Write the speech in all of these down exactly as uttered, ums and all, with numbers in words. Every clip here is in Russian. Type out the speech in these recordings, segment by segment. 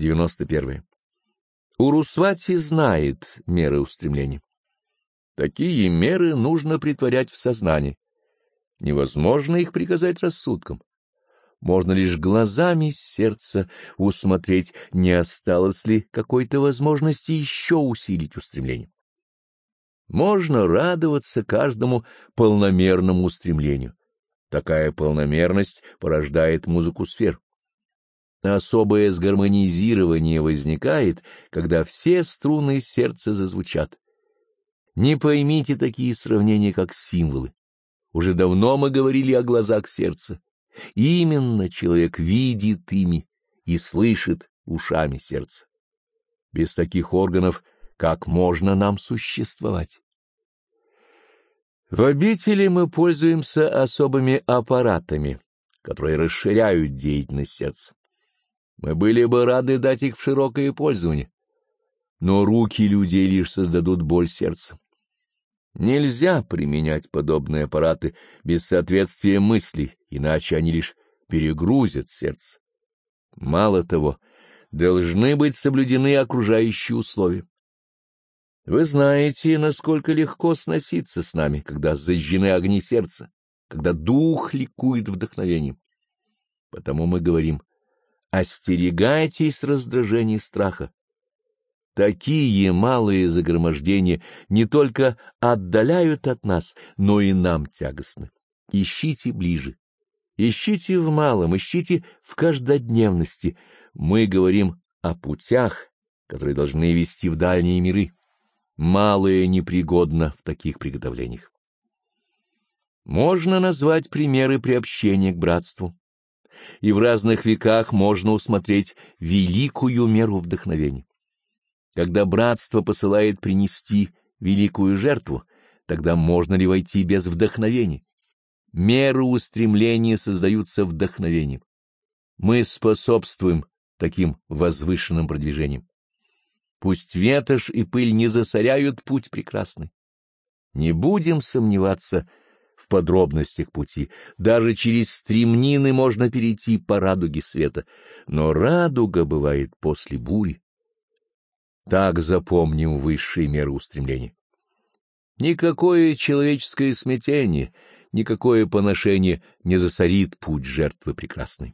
девяносто первое. Урусвати знает меры устремлений. Такие меры нужно претворять в сознание. Невозможно их приказать рассудком. Можно лишь глазами сердца усмотреть, не осталось ли какой-то возможности еще усилить устремление. Можно радоваться каждому полномерному устремлению. Такая полномерность порождает музыку сфер. Особое сгармонизирование возникает, когда все струны сердца зазвучат. Не поймите такие сравнения, как символы. Уже давно мы говорили о глазах сердца. Именно человек видит ими и слышит ушами сердца. Без таких органов как можно нам существовать? В обители мы пользуемся особыми аппаратами, которые расширяют деятельность сердца. Мы были бы рады дать их в широкое пользование, но руки людей лишь создадут боль сердца. Нельзя применять подобные аппараты без соответствия мыслей, иначе они лишь перегрузят сердце. Мало того, должны быть соблюдены окружающие условия. Вы знаете, насколько легко сноситься с нами, когда зажжены огни сердца, когда дух ликует вдохновением. Потому мы говорим: остерегайтесь раздражения и страха. Такие малые загромождения не только отдаляют от нас, но и нам тягостны. Ищите ближе. Ищите в малом, ищите в каждодневности. Мы говорим о путях, которые должны вести в дальние миры. Малое непригодно в таких приготовлениях. Можно назвать примеры приобщения к братству, и в разных веках можно усмотреть великую меру вдохновения. Когда братство посылает принести великую жертву, тогда можно ли войти без вдохновения? Меры устремления создаются вдохновением. Мы способствуем таким возвышенным продвижениям. Пусть ветошь и пыль не засоряют путь прекрасный. Не будем сомневаться в подробностях пути. Даже через стремнины можно перейти по радуге света, но радуга бывает после бури. Так запомним высшие меры устремления. Никакое человеческое смятение, никакое поношение не засорит путь жертвы прекрасной.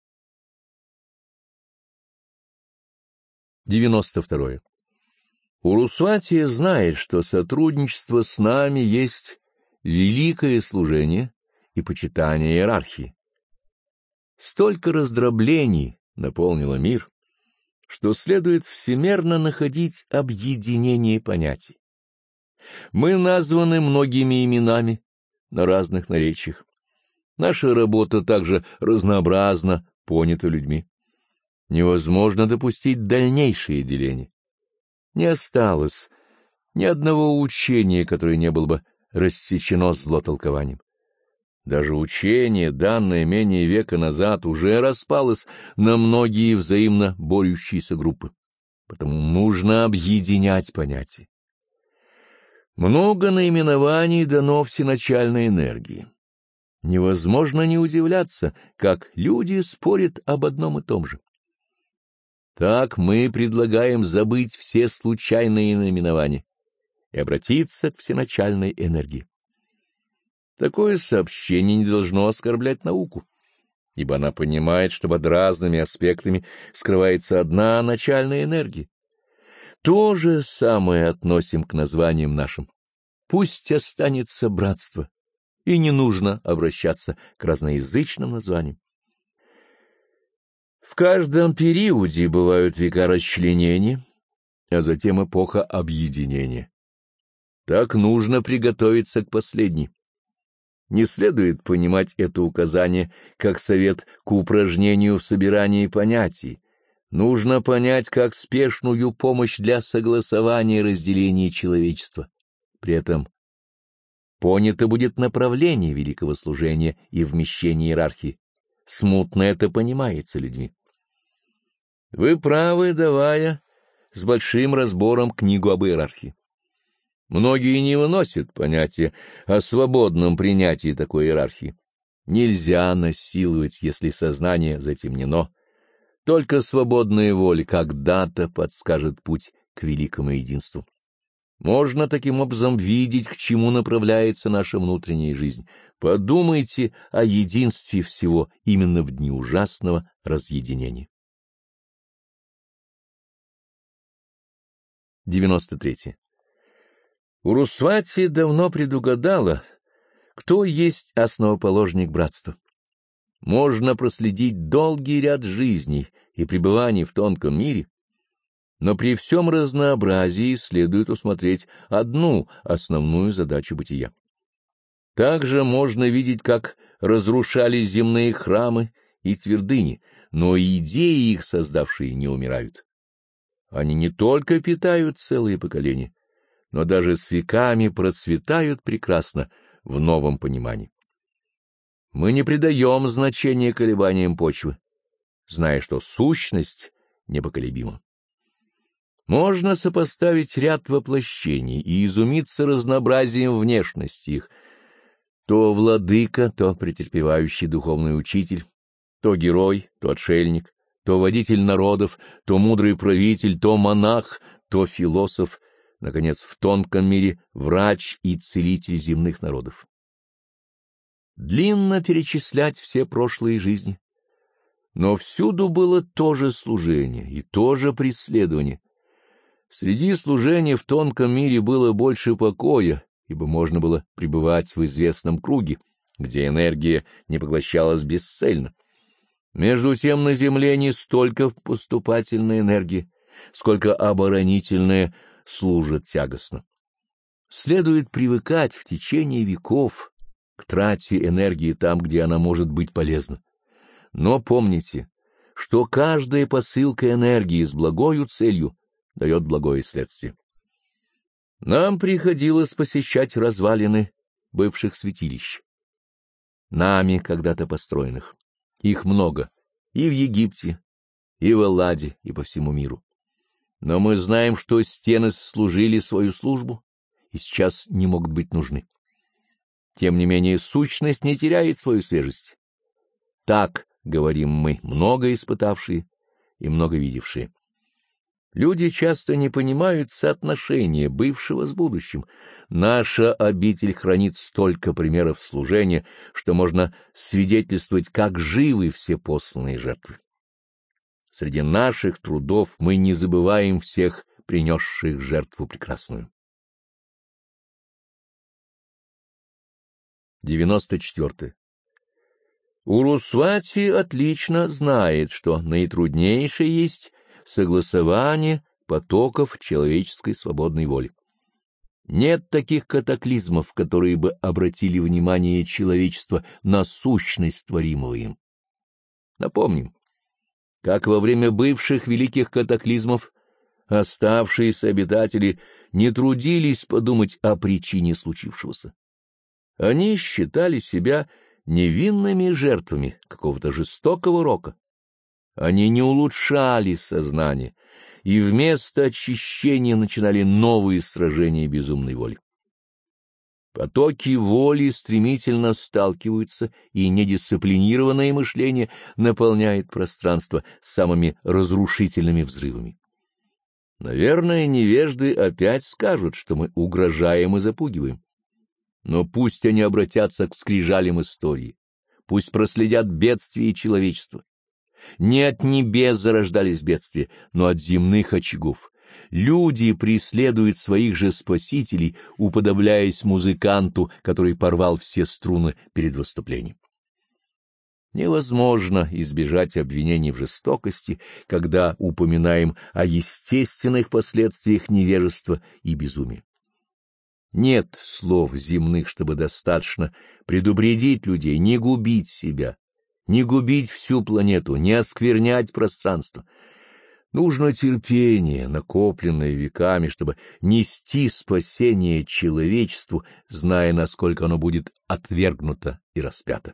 девяносто второе. Урусвати знает, что сотрудничество с нами есть великое служение и почитание иерархии. Столько раздроблений наполнило мир, что следует всемерно находить объединение понятий. Мы названы многими именами на разных наречиях. Наша работа также разнообразно понята людьми. Невозможно допустить дальнейшее деление. Не осталось ни одного учения, которое не было бы рассечено злотолкованием. Даже учение, данное менее века назад, уже распалось на многие взаимно борющиеся группы. Потому нужно объединять понятия. Много наименований дано всеначальной энергии. Невозможно не удивляться, как люди спорят об одном и том же. Так мы предлагаем забыть все случайные наименования и обратиться к всеначальной энергии. Такое сообщение не должно оскорблять науку, ибо она понимает, что под разными аспектами скрывается одна начальная энергия. То же самое относим к названиям нашим. Пусть останется братство, и не нужно обращаться к разноязычным названиям. В каждом периоде бывают века расчленения, а затем эпоха объединения. Так нужно приготовиться к последней. Не следует понимать это указание как совет к упражнению в собирании понятий. Нужно понять как спешную помощь для согласования и разделения человечества. При этом понято будет направление великого служения и вмещение иерархии. Смутно это понимается людьми. Вы правы, давая с большим разбором книгу об иерархии. Многие не выносят понятия о свободном принятии такой иерархии. Нельзя насиловать, если сознание затемнено. Только свободная воля когда-то подскажет путь к великому единству. Можно таким образом видеть, к чему направляется наша внутренняя жизнь. Подумайте о единстве всего именно в дни ужасного разъединения. девяносто третье. Урусвати давно предугадала, кто есть основоположник братства. Можно проследить долгий ряд жизней и пребываний в тонком мире, но при всем разнообразии следует усмотреть одну основную задачу бытия. Также можно видеть, как разрушались земные храмы и твердыни, но идеи их создавшие не умирают. Они не только питают целые поколения, но даже с веками процветают прекрасно в новом понимании. Мы не придаем значения колебаниям почвы, зная, что сущность непоколебима. Можно сопоставить ряд воплощений и изумиться разнообразием внешности их. То владыка, то претерпевающий духовный учитель, то герой, то отшельник, то водитель народов, то мудрый правитель, то монах, то философ, наконец, в тонком мире врач и целитель земных народов. Длинно перечислять все прошлые жизни, но всюду было то же служение и то же преследование. Среди служения в тонком мире было больше покоя, ибо можно было пребывать в известном круге, где энергия не поглощалась бесцельно. Между тем на земле не столько поступательная энергия, сколько оборонительная служит тягостно. Следует привыкать в течение веков к трате энергии там, где она может быть полезна. Но помните, что каждая посылка энергии с благою целью дает благое следствие. Нам приходилось посещать развалины бывших святилищ, нами когда-то построенных. Их много и в Египте, и в Элладе, и по всему миру. Но мы знаем, что стены служили свою службу и сейчас не могут быть нужны. Тем не менее, сущность не теряет свою свежесть. Так говорим мы, много испытавшие и много видевшие. Люди часто не понимают соотношения бывшего с будущим. Наша обитель хранит столько примеров служения, что можно свидетельствовать, как живы все посланные жертвы. Среди наших трудов мы не забываем всех принесших жертву прекрасную. девяносто четвёртое. Урусвати отлично знает, что наитруднейшее есть согласование потоков человеческой свободной воли. Нет таких катаклизмов, которые бы обратили внимание человечества на сущность творимого им. Напомним, как во время бывших великих катаклизмов оставшиеся обитатели не трудились подумать о причине случившегося. Они считали себя невинными жертвами какого-то жестокого рока. Они не улучшали сознание, и вместо очищения начинали новые сражения безумной воли. Потоки воли стремительно сталкиваются, и недисциплинированное мышление наполняет пространство самыми разрушительными взрывами. Наверное, невежды опять скажут, что мы угрожаем и запугиваем. Но пусть они обратятся к скрижалям истории, пусть проследят бедствия человечества. Не от небес зарождались бедствия, но от земных очагов. Люди преследуют своих же спасителей, уподобляясь музыканту, который порвал все струны перед выступлением. Невозможно избежать обвинений в жестокости, когда упоминаем о естественных последствиях невежества и безумия. Нет слов земных, чтобы достаточно предупредить людей не губить себя, не губить всю планету, не осквернять пространство. Нужно терпение, накопленное веками, чтобы нести спасение человечеству, зная, насколько оно будет отвергнуто и распято.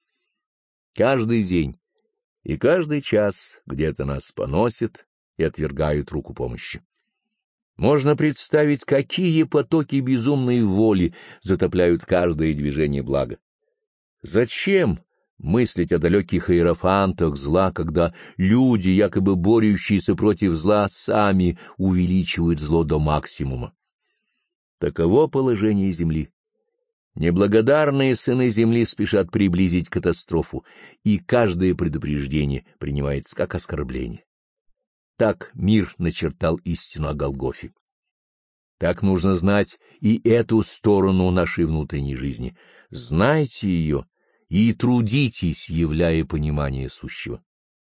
Каждый день и каждый час где-то нас поносят и отвергают руку помощи. Можно представить, какие потоки безумной воли затопляют каждое движение блага. Зачем Мыслить о далеких иерофантах зла, когда люди, якобы борющиеся против зла, сами увеличивают зло до максимума. Таково положение Земли. Неблагодарные сыны Земли спешат приблизить катастрофу, и каждое предупреждение принимается как оскорбление. Так мир начертал истину о Голгофе. Так нужно знать и эту сторону нашей внутренней жизни. Знайте ее и трудитесь, являя понимание сущего.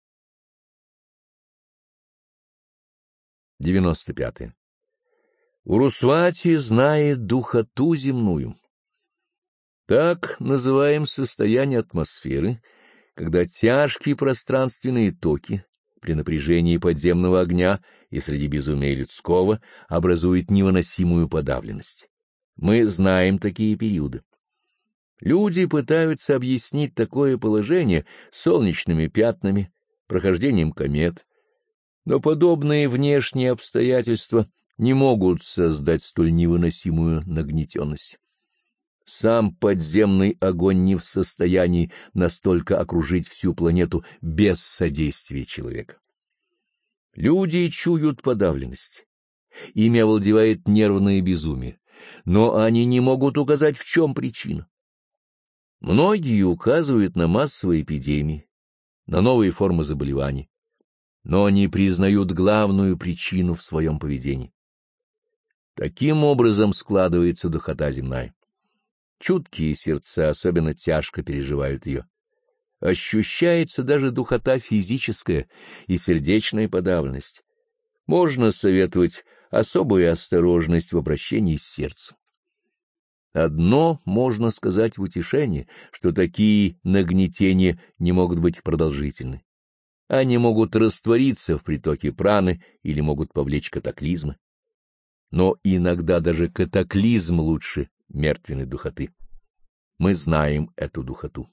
девяносто пятое. Урусвати знает духоту земную. Так называем состояние атмосферы, когда тяжкие пространственные токи при напряжении подземного огня и среди безумия людского образуют невыносимую подавленность. Мы знаем такие периоды. Люди пытаются объяснить такое положение солнечными пятнами, прохождением комет, но подобные внешние обстоятельства не могут создать столь невыносимую нагнетенность. Сам подземный огонь не в состоянии настолько окружить всю планету без содействия человека. Люди чуют подавленность. Ими овладевает нервное безумие, но они не могут указать, в чем причина. Многие указывают на массовые эпидемии, на новые формы заболеваний, но они признают главную причину в своем поведении. Таким образом складывается духота земная. Чуткие сердца особенно тяжко переживают ее. Ощущается даже духота физическая и сердечная подавленность. Можно советовать особую осторожность в обращении с сердцем. Одно можно сказать в утешение, что такие нагнетения не могут быть продолжительны. Они могут раствориться в притоке праны или могут повлечь катаклизмы. Но иногда даже катаклизм лучше мертвенной духоты. Мы знаем эту духоту.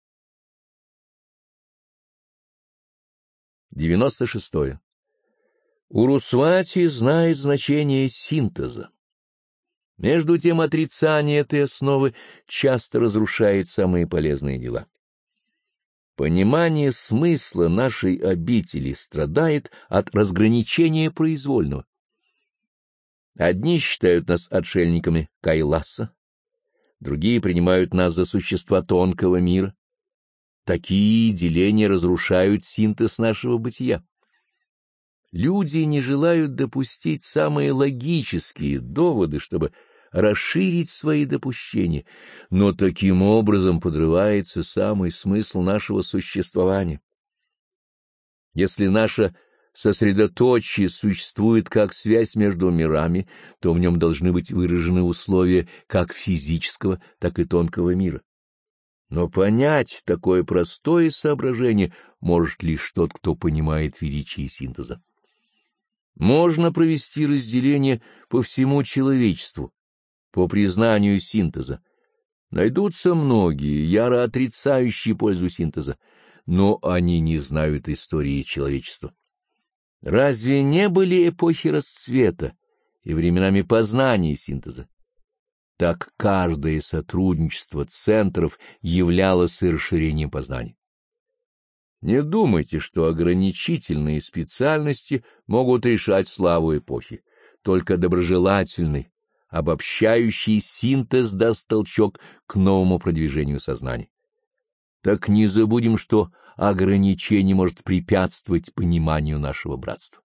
девяносто шестое. Урусвати знает значение синтеза. Между тем отрицание этой основы часто разрушает самые полезные дела. Понимание смысла нашей обители страдает от разграничения произвольного. Одни считают нас отшельниками Кайласа, другие принимают нас за существа тонкого мира. Такие деления разрушают синтез нашего бытия. Люди не желают допустить самые логические доводы, чтобы расширить свои допущения, но таким образом подрывается самый смысл нашего существования. Если наша сосредоточие существует как связь между мирами, то в нем должны быть выражены условия как физического, так и тонкого мира. Но понять такое простое соображение может лишь тот, кто понимает величие синтеза. Можно провести разделение по всему человечеству, по признанию синтеза. Найдутся многие, яро отрицающие пользу синтеза, но они не знают истории человечества. Разве не были эпохи расцвета и временами познания синтеза? Так каждое сотрудничество центров являлось и расширением познания. Не думайте, что ограничительные специальности могут решать славу эпохи. Только доброжелательный, обобщающий синтез даст толчок к новому продвижению сознания. Так не забудем, что ограничение может препятствовать пониманию нашего братства.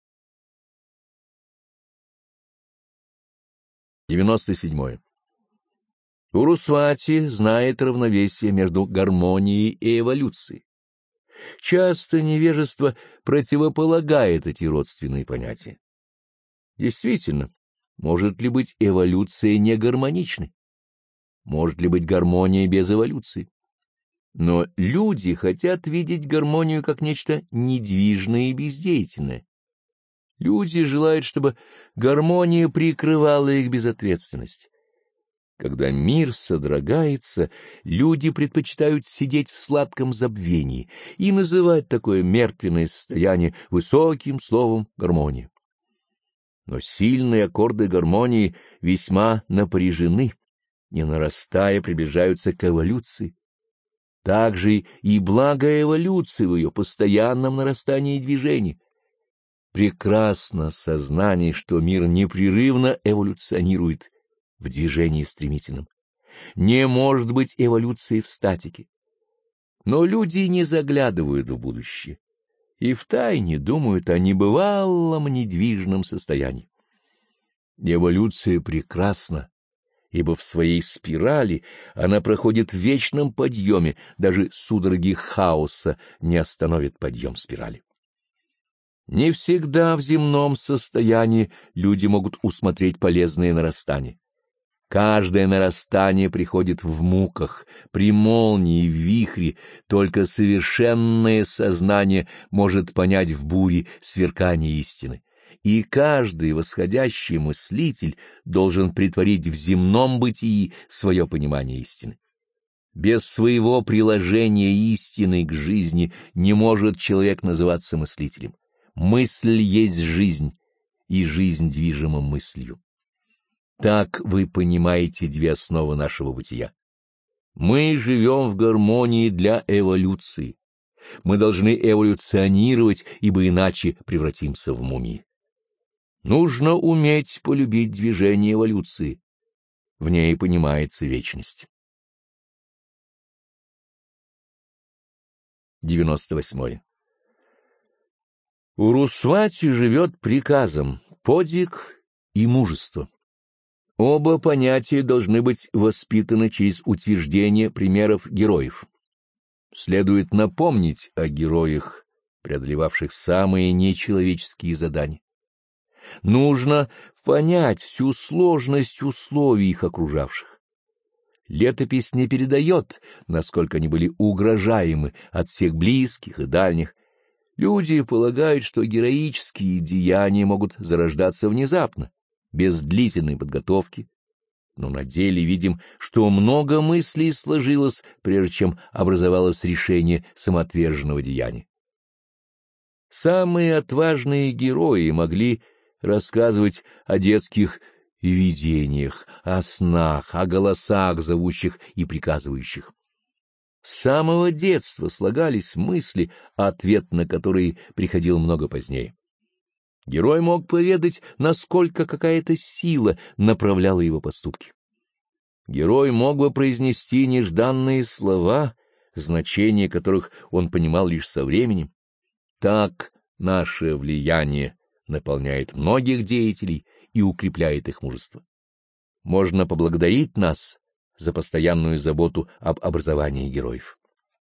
девяносто седьмое. Урусвати знает равновесие между гармонией и эволюцией. Часто невежество противополагает эти родственные понятия. Действительно, может ли быть эволюция негармоничной? Может ли быть гармония без эволюции? Но люди хотят видеть гармонию как нечто недвижное и бездеятельное. Люди желают, чтобы гармония прикрывала их безответственность. Когда мир содрогается, люди предпочитают сидеть в сладком забвении и называть такое мертвенное состояние высоким словом гармония. Но сильные аккорды гармонии весьма напряжены, не нарастая, приближаются к эволюции. также и благо эволюции в ее постоянном нарастании и движении. Прекрасно сознание, что мир непрерывно эволюционирует в движении стремительном. Не может быть эволюции в статике. Но люди не заглядывают в будущее и втайне думают о небывалом недвижном состоянии. Эволюция прекрасна, ибо в своей спирали она проходит в вечном подъеме, даже судороги хаоса не остановят подъем спирали. Не всегда в земном состоянии люди могут усмотреть полезное нарастание. Каждое нарастание приходит в муках, при молнии, в вихре, только совершенное сознание может понять в буре сверкание истины. И каждый восходящий мыслитель должен претворить в земном бытии свое понимание истины. Без своего приложения истины к жизни не может человек называться мыслителем. Мысль есть жизнь, и жизнь движима мыслью. Так вы понимаете две основы нашего бытия. Мы живем в гармонии для эволюции. Мы должны эволюционировать, ибо иначе превратимся в мумии. Нужно уметь полюбить движение эволюции. В ней понимается вечность. девяносто восьмое. Урусвати живет приказом, подвиг и мужество. Оба понятия должны быть воспитаны через утверждение примеров героев. Следует напомнить о героях, преодолевавших самые нечеловеческие задания. Нужно понять всю сложность условий их окружавших. Летопись не передает, насколько они были угрожаемы от всех близких и дальних. Люди полагают, что героические деяния могут зарождаться внезапно, без длительной подготовки, но на деле видим, что много мыслей сложилось, прежде чем образовалось решение самоотверженного деяния. Самые отважные герои могли рассказывать о детских видениях, о снах, о голосах, зовущих и приказывающих. С самого детства слагались мысли, ответ на которые приходил много позднее. Герой мог поведать, насколько какая-то сила направляла его поступки. Герой мог бы произнести нежданные слова, значение которых он понимал лишь со временем. Так наше влияние наполняет многих деятелей и укрепляет их мужество. Можно поблагодарить нас за постоянную заботу об образовании героев.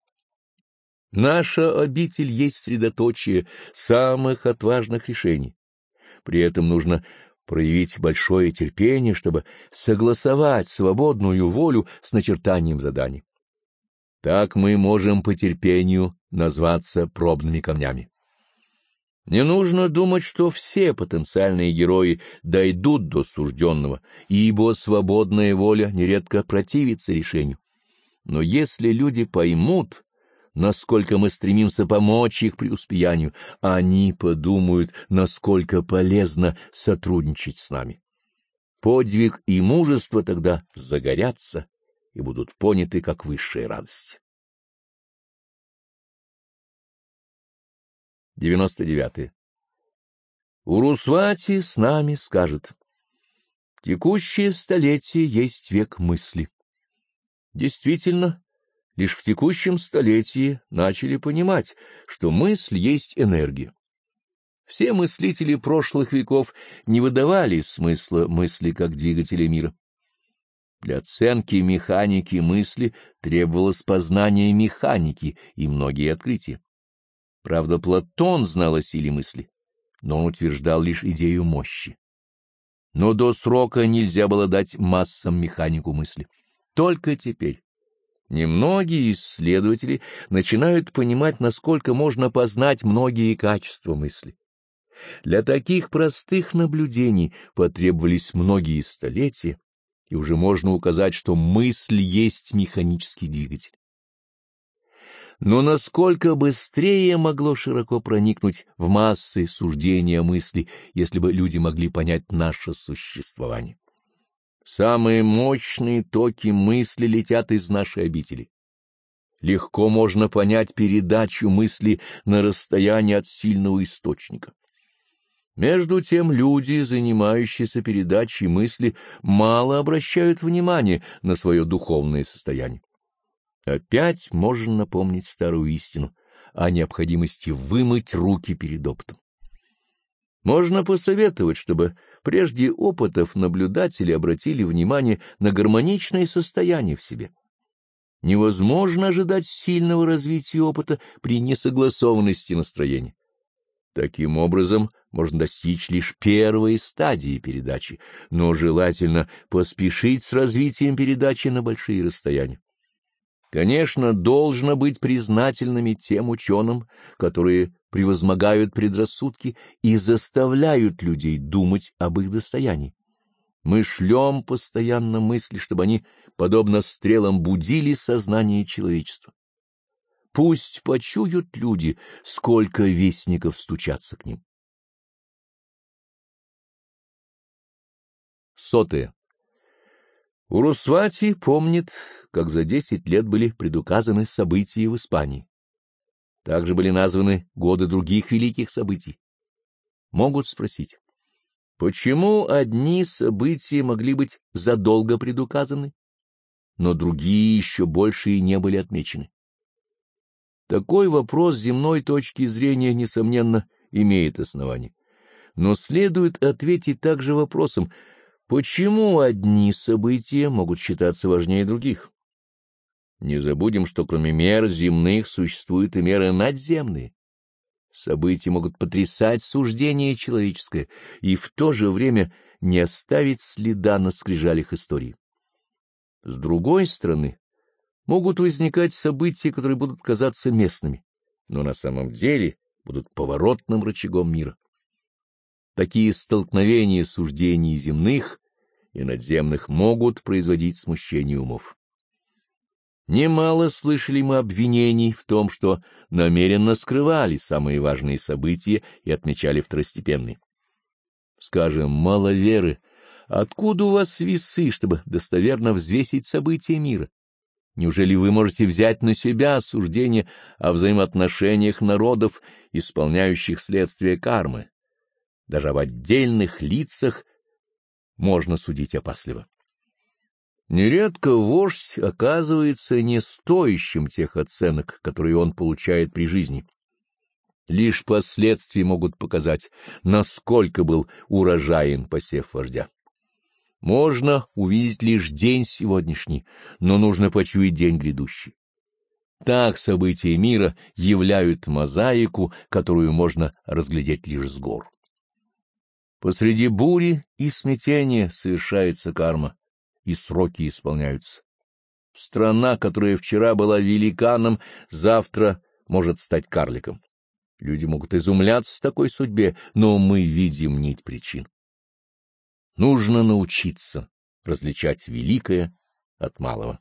Наша обитель есть средоточие самых отважных решений. При этом нужно проявить большое терпение, чтобы согласовать свободную волю с начертанием заданий. Так мы можем по терпению назваться пробными камнями. Не нужно думать, что все потенциальные герои дойдут до сужденного, ибо свободная воля нередко противится решению. Но если люди поймут, насколько мы стремимся помочь их преуспеянию, они подумают, насколько полезно сотрудничать с нами. Подвиг и мужество тогда загорятся и будут поняты как высшая радость. девяносто девятое. Урусвати с нами скажет: текущее столетие есть век мысли. Действительно, лишь в текущем столетии начали понимать, что мысль есть энергия. Все мыслители прошлых веков не выдавали смысла мысли как двигателя мира. Для оценки механики мысли требовалось познание механики и многие открытия. Правда, Платон знал о силе мысли, но он утверждал лишь идею мощи. Но до срока нельзя было дать массам механику мысли. Только теперь немногие исследователи начинают понимать, насколько можно познать многие качества мысли. Для таких простых наблюдений потребовались многие столетия, и уже можно указать, что мысль есть механический двигатель. Но насколько быстрее могло широко проникнуть в массы суждения мысли, если бы люди могли понять наше существование? Самые мощные токи мысли летят из нашей обители. легко можно понять передачу мысли на расстоянии от сильного источника. Между тем люди, занимающиеся передачей мысли, мало обращают внимания на свое духовное состояние. Опять можно напомнить старую истину о необходимости вымыть руки перед опытом. Можно посоветовать, чтобы прежде опытов наблюдатели обратили внимание на гармоничное состояние в себе. Невозможно ожидать сильного развития опыта при несогласованности настроения. Таким образом, можно достичь лишь первой стадии передачи, но желательно поспешить с развитием передачи на большие расстояния. Конечно, должно быть признательными тем ученым, которые превозмогают предрассудки и заставляют людей думать об их достоянии. Мы шлем постоянно мысли, чтобы они, подобно стрелам, будили сознание человечества. Пусть почуют люди, сколько вестников стучатся к ним. Сотое. Урусвати помнит, как за десять лет были предуказаны события в Испании. Также были названы годы других великих событий. Могут спросить, почему одни события могли быть задолго предуказаны, но другие еще больше и не были отмечены? Такой вопрос с земной точки зрения, несомненно, имеет основание. Но следует ответить также вопросом, почему одни события могут считаться важнее других? Не забудем, что кроме мер земных существуют и меры надземные. События могут потрясать суждение человеческое и в то же время не оставить следа на скрижалях истории. С другой стороны, могут возникать события, которые будут казаться местными, но на самом деле будут поворотным рычагом мира. Такие столкновения суждений земных и надземных могут производить смущение умов. Немало слышали мы обвинений в том, что намеренно скрывали самые важные события и отмечали второстепенные. Скажем, маловеры, откуда у вас весы, чтобы достоверно взвесить события мира? Неужели вы можете взять на себя суждение о взаимоотношениях народов, исполняющих следствие кармы? Даже об отдельных лицах можно судить опасливо. Нередко вождь оказывается не стоящим тех оценок, которые он получает при жизни. Лишь последствия могут показать, насколько был урожаен посев вождя. Можно увидеть лишь день сегодняшний, но нужно почуять день грядущий. Так события мира являют мозаику, которую можно разглядеть лишь с гор. Посреди бури и смятения совершается карма, и сроки исполняются. Страна, которая вчера была великаном, завтра может стать карликом. Люди могут изумляться такой судьбе, но мы видим нить причин. Нужно научиться различать великое от малого.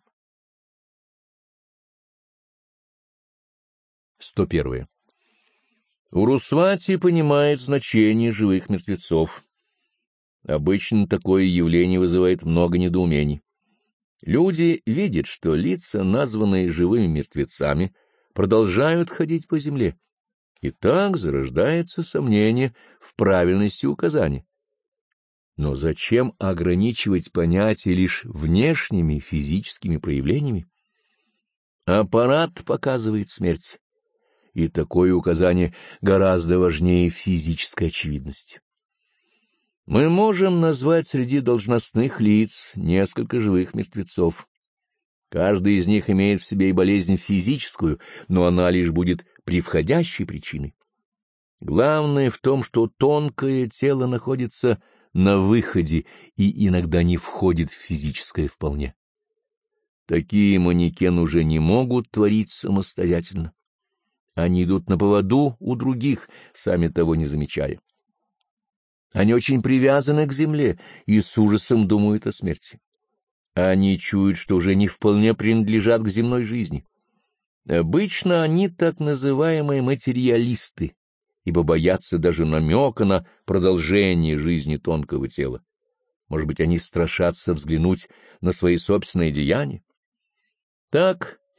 сто первое. Урусвати понимает значение живых мертвецов. Обычно такое явление вызывает много недоумений. Люди видят, что лица, названные живыми мертвецами, продолжают ходить по земле, и так зарождается сомнение в правильности указания. Но зачем ограничивать понятие лишь внешними физическими проявлениями? Аппарат показывает смерть, и такое указание гораздо важнее физической очевидности. Мы можем назвать среди должностных лиц несколько живых мертвецов. Каждый из них имеет в себе и болезнь физическую, но она лишь будет превходящей причиной. Главное в том, что тонкое тело находится на выходе и иногда не входит в физическое вполне. Такие манекены уже не могут творить самостоятельно. Они идут на поводу у других, сами того не замечая. Они очень привязаны к земле и с ужасом думают о смерти. Они чуют, что уже не вполне принадлежат к земной жизни. Обычно они так называемые материалисты, ибо боятся даже намека на продолжение жизни тонкого тела. Может быть, они страшатся взглянуть на свои собственные деяния? Так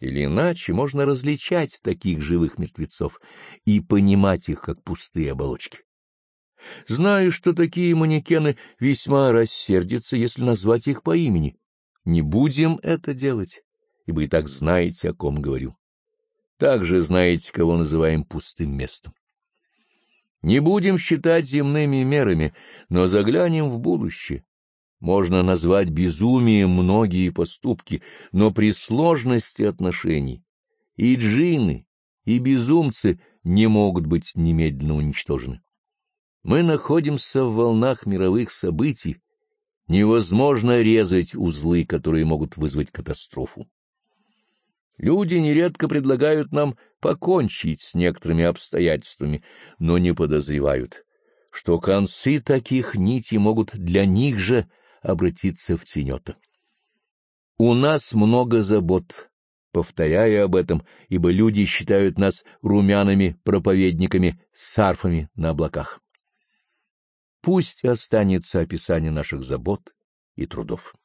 Или иначе можно различать таких живых мертвецов и понимать их как пустые оболочки. Знаю, что такие манекены весьма рассердятся, если назвать их по имени. Не будем это делать, ибо и так знаете, о ком говорю. Также знаете, кого называем пустым местом. Не будем считать земными мерами, но заглянем в будущее. Можно назвать безумием многие поступки, но при сложности отношений и джинны, и безумцы не могут быть немедленно уничтожены. Мы находимся в волнах мировых событий. Невозможно резать узлы, которые могут вызвать катастрофу. Люди нередко предлагают нам покончить с некоторыми обстоятельствами, но не подозревают, что концы таких нитей могут для них же обратиться в тенета. У нас много забот, повторяю об этом, ибо люди считают нас румяными проповедниками с арфами на облаках. Пусть останется описание наших забот и трудов.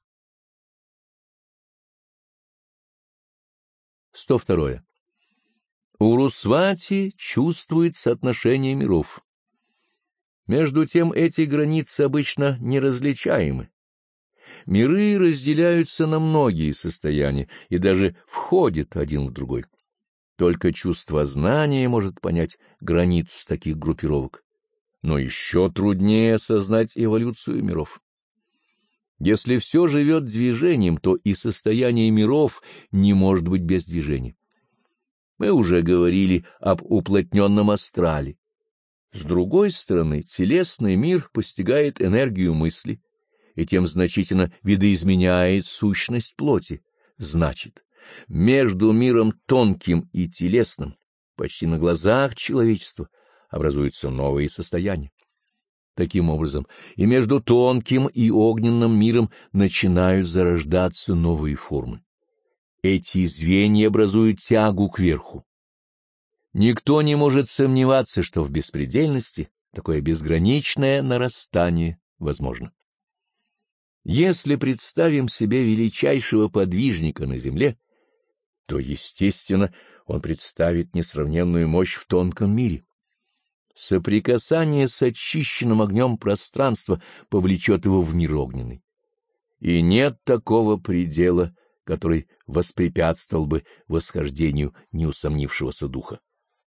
сто второе. Урусвати чувствует соотношение миров. Между тем эти границы обычно неразличаемы. Миры разделяются на многие состояния и даже входят один в другой. Только чувство знания может понять границу таких группировок. Но еще труднее осознать эволюцию миров. Если все живет движением, то и состояние миров не может быть без движения. Мы уже говорили об уплотненном астрале. С другой стороны, телесный мир постигает энергию мысли и тем значительно видоизменяет сущность плоти. Значит, между миром тонким и телесным, почти на глазах человечества, образуются новые состояния. Таким образом, и между тонким и огненным миром начинают зарождаться новые формы. Эти звенья образуют тягу кверху. Никто не может сомневаться, что в беспредельности такое безграничное нарастание возможно. Если представим себе величайшего подвижника на земле, то, естественно, он представит несравненную мощь в тонком мире. Соприкасание с очищенным огнем пространства повлечет его в мир огненный. И нет такого предела, который воспрепятствовал бы восхождению неусомнившегося духа.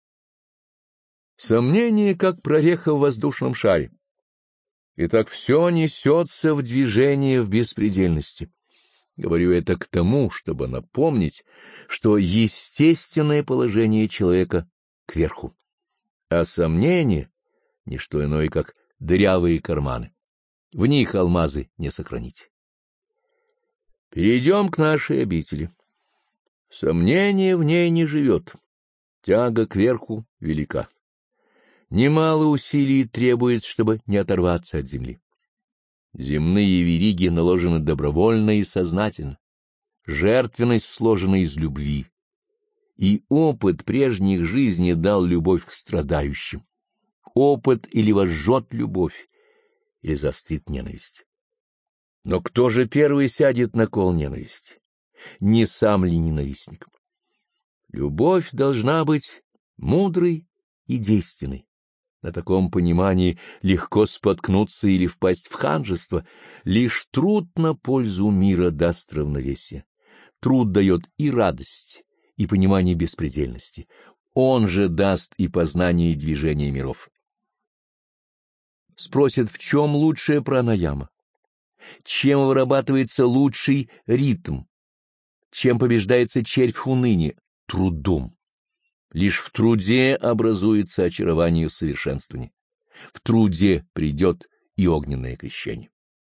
Сомнение, как прореха в воздушном шаре. Итак, все несется в движение в беспредельности. Говорю это к тому, чтобы напомнить, что естественное положение человека кверху, а сомнение — не что иное, как дырявые карманы. В них алмазы не сохранить. Перейдем к нашей обители. Сомнение в ней не живет. Тяга кверху велика. Немало усилий требует, чтобы не оторваться от земли. Земные вериги наложены добровольно и сознательно. Жертвенность сложена из любви. И опыт прежних жизней дал любовь к страдающим. Опыт или возжжет любовь, или заострит ненависть. Но кто же первый сядет на кол ненависти? Не сам ли ненавистник? Любовь должна быть мудрой и действенной. На таком понимании легко споткнуться или впасть в ханжество. Лишь труд на пользу мира даст равновесие. Труд дает и радость, и понимание беспредельности. Он же даст и познание движения миров. Спросят, в чем лучшая пранаяма? Чем вырабатывается лучший ритм? Чем побеждается червь уныния? Трудом. Лишь в труде образуется очарование совершенствования. В труде придет и огненное крещение.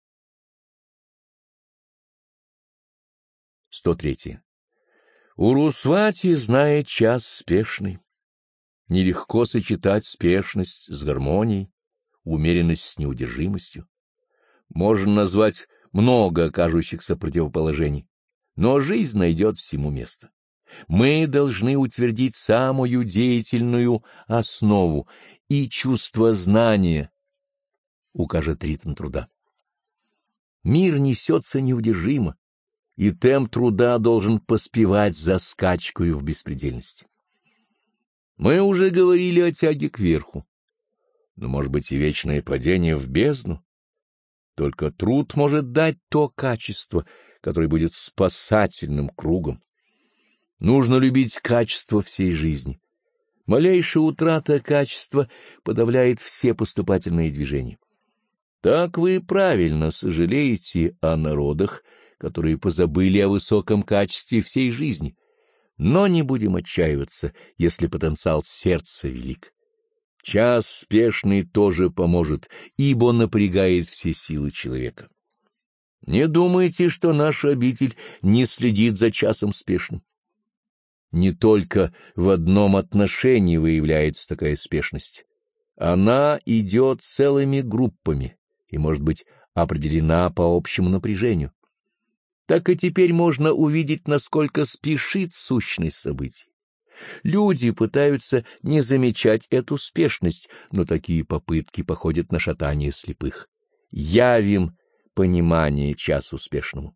сто третье. Урусвати знает час спешный. Нелегко сочетать спешность с гармонией, умеренность с неудержимостью. Можно назвать много кажущихся противоположений, но жизнь найдет всему место. Мы должны утвердить самую деятельную основу, и чувство знания укажет ритм труда. Мир несется неудержимо, и темп труда должен поспевать за скачкою в беспредельности. Мы уже говорили о тяге кверху, но, может быть, и вечное падение в бездну. Только труд может дать то качество, которое будет спасательным кругом. Нужно любить качество всей жизни. Малейшая утрата качества подавляет все поступательные движения. Так вы правильно сожалеете о народах, которые позабыли о высоком качестве всей жизни. Но не будем отчаиваться, если потенциал сердца велик. Час спешный тоже поможет, ибо напрягает все силы человека. Не думайте, что наша обитель не следит за часом спешным. Не только в одном отношении выявляется такая спешность. Она идет целыми группами и может быть определена по общему напряжению. Так и теперь можно увидеть, насколько спешит сущность событий. Люди пытаются не замечать эту спешность, но такие попытки походят на шатание слепых. Явим понимание часу спешному.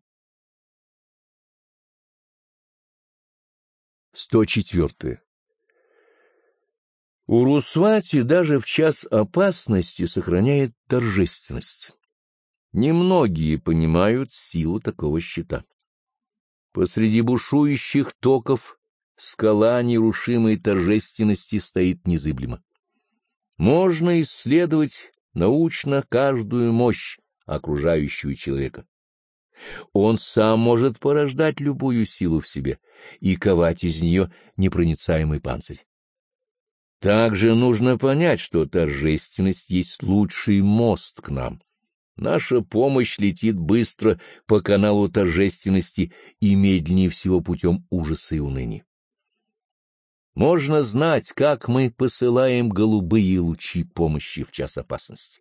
сто четыре. Урусвати даже в час опасности сохраняет торжественность. Немногие понимают силу такого щита. Посреди бушующих токов скала нерушимой торжественности стоит незыблемо. Можно исследовать научно каждую мощь, окружающую человека. Он сам может порождать любую силу в себе и ковать из нее непроницаемый панцирь. Также нужно понять, что торжественность есть лучший мост к нам. Наша помощь летит быстро по каналу торжественности и медленнее всего путем ужаса и уныния. Можно знать, как мы посылаем голубые лучи помощи в час опасности.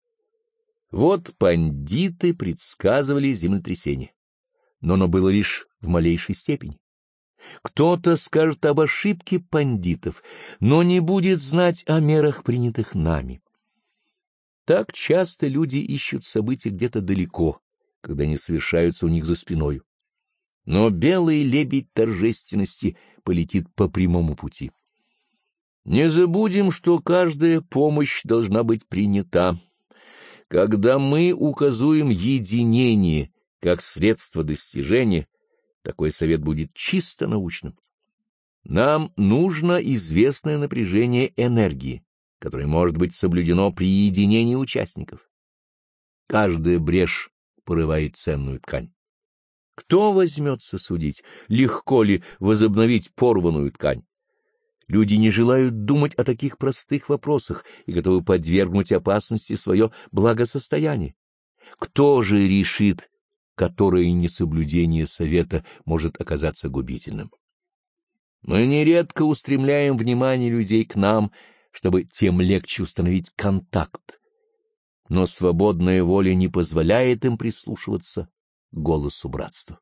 Вот пандиты предсказывали землетрясение, но оно было лишь в малейшей степени. Кто-то скажет об ошибке пандитов, но не будет знать о мерах, принятых нами. Так часто люди ищут события где-то далеко, когда они совершаются у них за спиной. Но белый лебедь торжественности полетит по прямому пути. Не забудем, что каждая помощь должна быть принята. Когда мы указуем единение как средство достижения, такой совет будет чисто научным. Нам нужно известное напряжение энергии, которое может быть соблюдено при единении участников. Каждая брешь порывает ценную ткань. Кто возьмется судить, легко ли возобновить порванную ткань? Люди не желают думать о таких простых вопросах и готовы подвергнуть опасности свое благосостояние. Кто же решит, которое несоблюдение совета может оказаться губительным? Мы нередко устремляем внимание людей к нам, чтобы тем легче установить контакт, но свободная воля не позволяет им прислушиваться к голосу братства.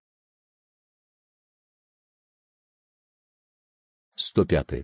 сто пятое.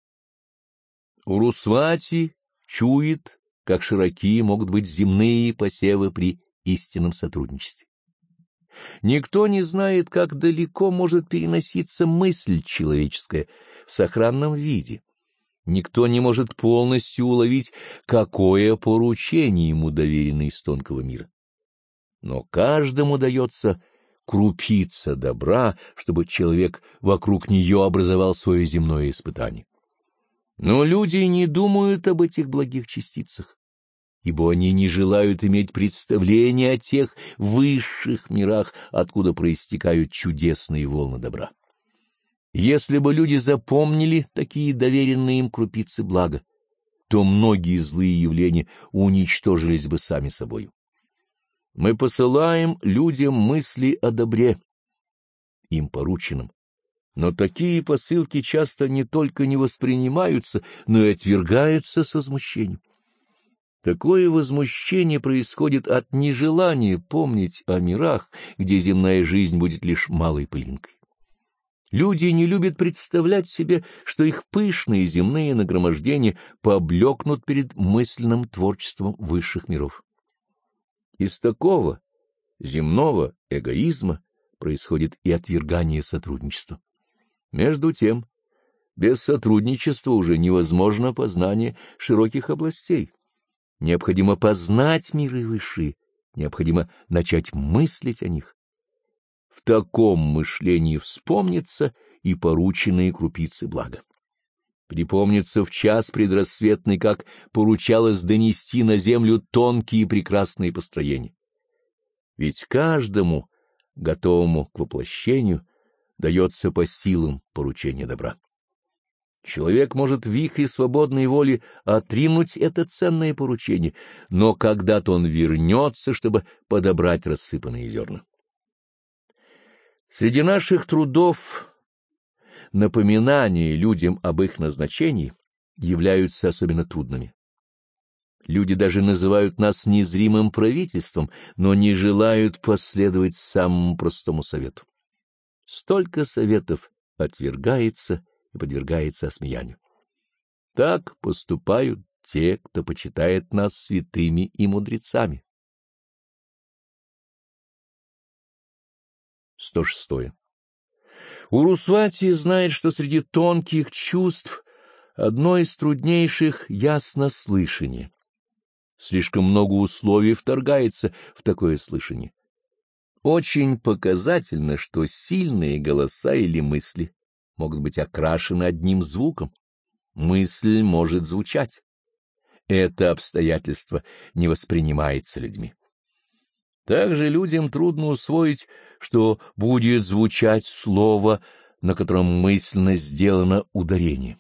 Урусвати чует, как широкие могут быть земные посевы при истинном сотрудничестве. Никто не знает, как далеко может переноситься мысль человеческая в сохранном виде. Никто не может полностью уловить, какое поручение ему доверено из тонкого мира. Но каждому дается крупица добра, чтобы человек вокруг нее образовал свое земное испытание. Но люди не думают об этих благих частицах, ибо они не желают иметь представления о тех высших мирах, откуда проистекают чудесные волны добра. Если бы люди запомнили такие доверенные им крупицы блага, то многие злые явления уничтожились бы сами собой. Мы посылаем людям мысли о добре, им порученном, но такие посылки часто не только не воспринимаются, но и отвергаются с возмущением. Такое возмущение происходит от нежелания помнить о мирах, где земная жизнь будет лишь малой пылинкой. Люди не любят представлять себе, что их пышные земные нагромождения поблекнут перед мысленным творчеством высших миров. Из такого земного эгоизма происходит и отвергание сотрудничества. Между тем, без сотрудничества уже невозможно познание широких областей. Необходимо познать миры высшие, необходимо начать мыслить о них. В таком мышлении вспомнится и порученные крупицы блага. Припомнится в час предрассветный, как поручалось донести на землю тонкие и прекрасные построения. Ведь каждому, готовому к воплощению, дается по силам поручение добра. Человек может в вихре свободной воли отринуть это ценное поручение, но когда-то он вернется, чтобы подобрать рассыпанные зерна. Среди наших трудов напоминания людям об их назначении являются особенно трудными. Люди даже называют нас незримым правительством, но не желают последовать самому простому совету. Столько советов отвергается и подвергается осмеянию. Так поступают те, кто почитает нас святыми и мудрецами. сто шестое. Урусвати знает, что среди тонких чувств одно из труднейших — яснослышание. Слишком много условий вторгается в такое слышание. Очень показательно, что сильные голоса или мысли могут быть окрашены одним звуком. Мысль может звучать. Это обстоятельство не воспринимается людьми. Также людям трудно усвоить, что будет звучать слово, на котором мысленно сделано ударение.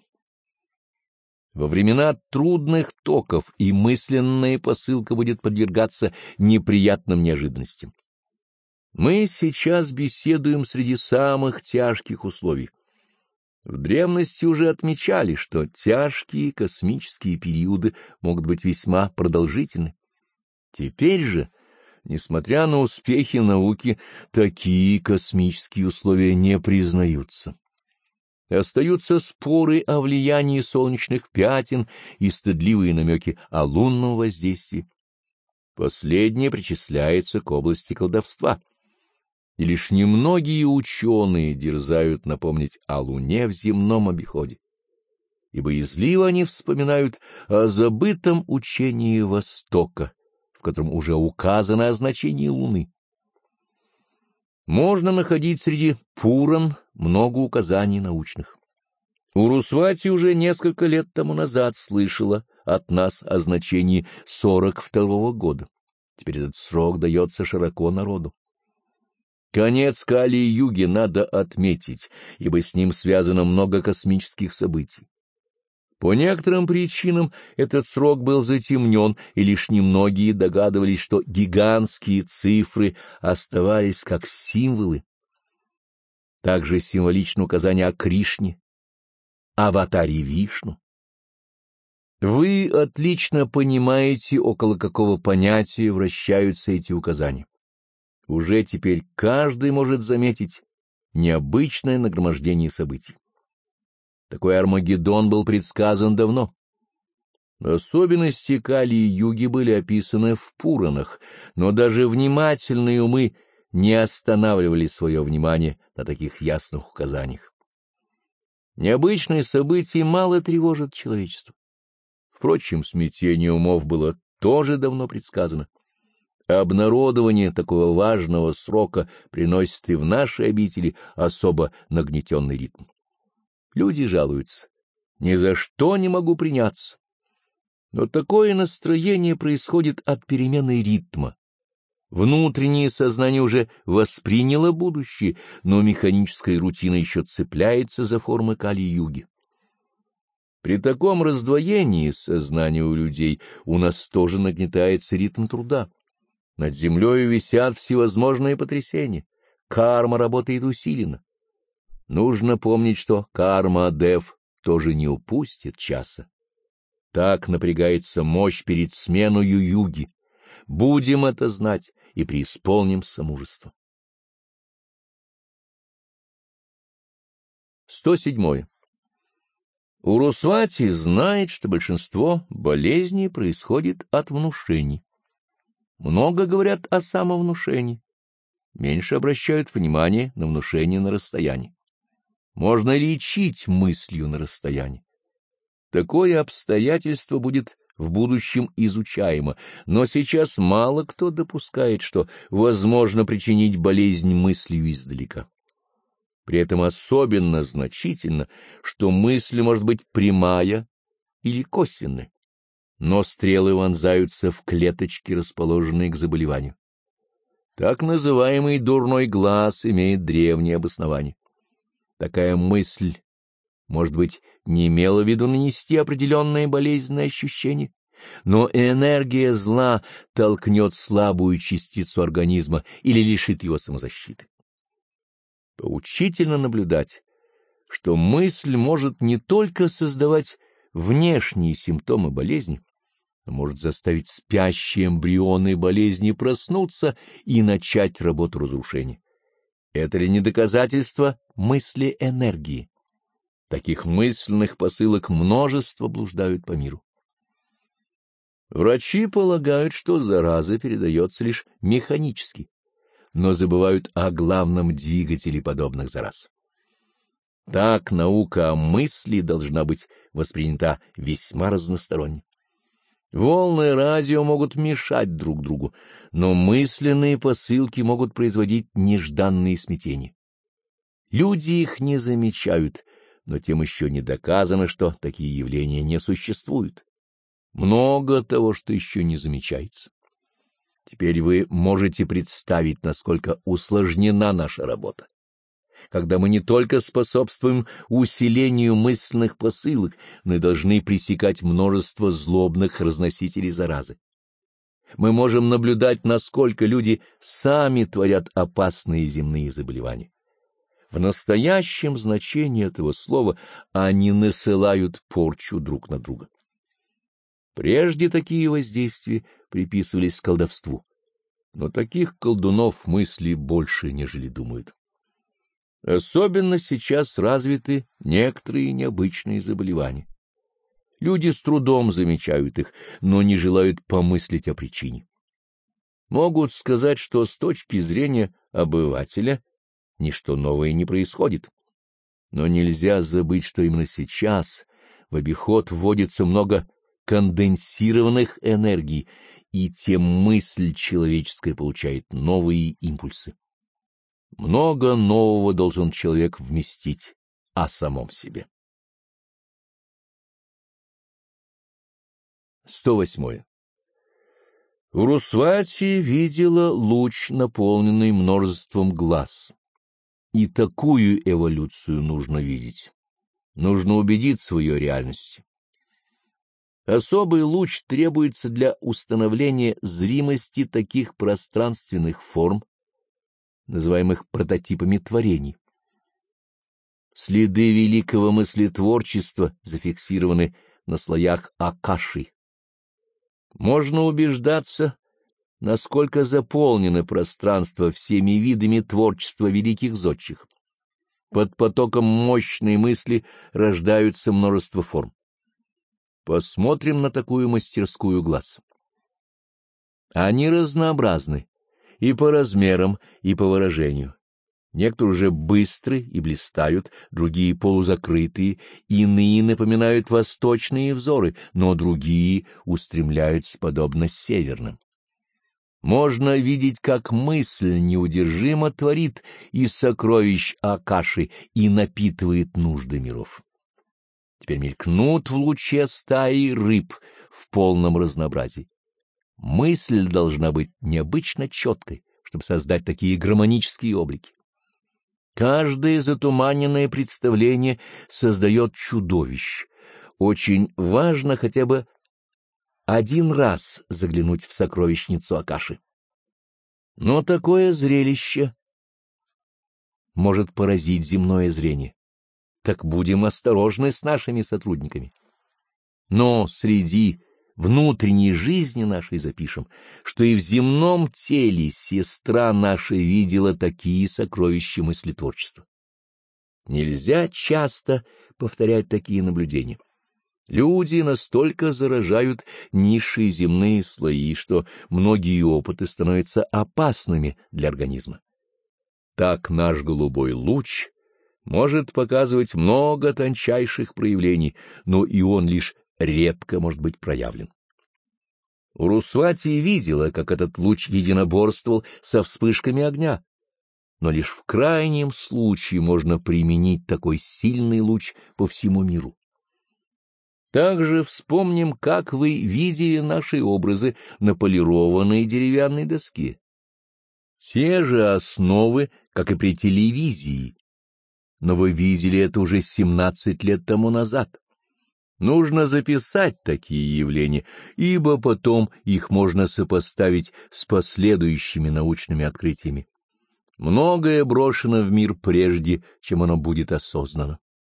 Во времена трудных токов и мысленная посылка будет подвергаться неприятным неожиданностям. Мы сейчас беседуем среди самых тяжких условий. В древности уже отмечали, что тяжкие космические периоды могут быть весьма продолжительны. Теперь же, несмотря на успехи науки, такие космические условия не признаются. Остаются споры о влиянии солнечных пятен и стыдливые намеки о лунном воздействии. Последнее причисляется к области колдовства. И лишь немногие ученые дерзают напомнить о Луне в земном обиходе, и боязливо они вспоминают о забытом учении Востока, в котором уже указано о значении Луны. Можно находить среди Пуран много указаний научных. Урусвати уже несколько лет тому назад слышала от нас о значении сорок второго года. Теперь этот срок дается широко народу. Конец Кали-юги надо отметить, ибо с ним связано много космических событий. По некоторым причинам этот срок был затемнен, и лишь немногие догадывались, что гигантские цифры оставались как символы. Также символично указание о Кришне, аватаре Вишну. Вы отлично понимаете, около какого понятия вращаются эти указания. Уже теперь каждый может заметить необычное нагромождение событий. Такой Армагеддон был предсказан давно. Особенности Кали-юги были описаны в Пуранах, но даже внимательные умы не останавливали свое внимание на таких ясных указаниях. Необычные события мало тревожат человечество. Впрочем, смятение умов было тоже давно предсказано. Обнародование такого важного срока приносит и в наши обители особо нагнетенный ритм. Люди жалуются: ни за что не могу приняться. Но такое настроение происходит от перемены ритма. Внутреннее сознание уже восприняло будущее, но механическая рутина еще цепляется за формы Кали-юги. При таком раздвоении сознания у людей у нас тоже нагнетается ритм труда. Над землей висят всевозможные потрясения. Карма работает усиленно. Нужно помнить, что карма-дев тоже не упустит часа. Так напрягается мощь перед сменою юги. Будем это знать и преисполнимся мужества. сто седьмое. Урусвати знает, что большинство болезней происходит от внушений. Много говорят о самовнушении. меньше обращают внимание на внушение на расстоянии. Можно лечить мыслью на расстоянии. Такое обстоятельство будет в будущем изучаемо, но сейчас мало кто допускает, что возможно причинить болезнь мыслью издалека. При этом особенно значительно, что мысль может быть прямая или косвенная, но стрелы вонзаются в клеточки, расположенные к заболеванию. Так называемый дурной глаз имеет древнее обоснование. Такая мысль, может быть, не имела в виду нанести определенное болезненное ощущение, но энергия зла толкнет слабую частицу организма или лишит его самозащиты. Поучительно наблюдать, что мысль может не только создавать внешние симптомы болезни, но может заставить спящие эмбрионы болезни проснуться и начать работу разрушения. Это ли не доказательство мысли энергии? Таких мысленных посылок множество блуждают по миру. Врачи полагают, что зараза передается лишь механически, но забывают о главном двигателе подобных зараз. Так наука о мысли должна быть воспринята весьма разносторонне. Волны радио могут мешать друг другу, но мысленные посылки могут производить нежданные смятения. Люди их не замечают, но тем еще не доказано, что такие явления не существуют. Много того, что еще не замечается. Теперь вы можете представить, насколько усложнена наша работа, когда мы не только способствуем усилению мысленных посылок, но и должны пресекать множество злобных разносителей заразы. Мы можем наблюдать, насколько люди сами творят опасные земные заболевания. В настоящем значении этого слова они насылают порчу друг на друга. Прежде такие воздействия приписывались колдовству, но таких колдунов мысли больше, нежели думают. Особенно сейчас развиты некоторые необычные заболевания. Люди с трудом замечают их, но не желают помыслить о причине. Могут сказать, что с точки зрения обывателя ничто новое не происходит. Но нельзя забыть, что именно сейчас в обиход вводится много конденсированных энергий, и тем мысль человеческая получает новые импульсы. Много нового должен человек вместить о самом себе. сто восьмое. Урусвати видела луч, наполненный множеством глаз. И такую эволюцию нужно видеть. Нужно убедиться в ее реальности. Особый луч требуется для установления зримости таких пространственных форм, называемых прототипами творений. Следы великого мыслетворчества зафиксированы на слоях акаши. Можно убеждаться, насколько заполнено пространство всеми видами творчества великих зодчих. Под потоком мощной мысли рождаются множество форм. Посмотрим на такую мастерскую глаз. Они разнообразны и по размерам, и по выражению. Некоторые уже быстры и блистают, другие полузакрытые, иные напоминают восточные взоры, но другие устремляются подобно северным. Можно видеть, как мысль неудержимо творит из сокровищ акаши и напитывает нужды миров. Теперь мелькнут в луче стаи рыб в полном разнообразии. Мысль должна быть необычно четкой, чтобы создать такие гармонические облики. Каждое затуманенное представление создает чудовищ. Очень важно хотя бы один раз заглянуть в сокровищницу акаши. Но такое зрелище может поразить земное зрение. Так будем осторожны с нашими сотрудниками. Но среди внутренней жизни нашей запишем, что и в земном теле сестра наша видела такие сокровища мыслетворчества. Нельзя часто повторять такие наблюдения. Люди настолько заражают низшие земные слои, что многие опыты становятся опасными для организма. Так наш голубой луч может показывать много тончайших проявлений, но и он лишь редко может быть проявлен. Урусвати видела, как этот луч единоборствовал со вспышками огня, но лишь в крайнем случае можно применить такой сильный луч по всему миру. Также вспомним, как вы видели наши образы на полированной деревянной доске. Те же основы, как и при телевизии, но вы видели это уже семнадцать лет тому назад. Нужно записать такие явления, ибо потом их можно сопоставить с последующими научными открытиями. Многое брошено в мир прежде, чем оно будет осознано.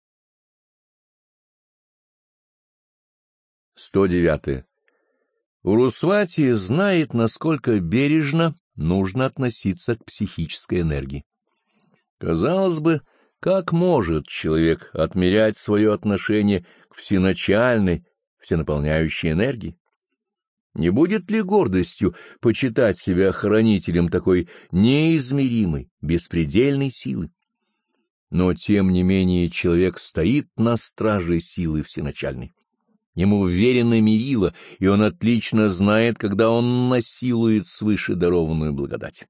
сто девять. Урусвати знает, насколько бережно нужно относиться к психической энергии. Казалось бы, как может человек отмерять свое отношение к всеначальной, всенаполняющей энергии? Не будет ли гордостью почитать себя хранителем такой неизмеримой, беспредельной силы? Но, тем не менее, человек стоит на страже силы всеначальной. Ему вверено мерило, и он отлично знает, когда он насилует свыше дарованную благодать.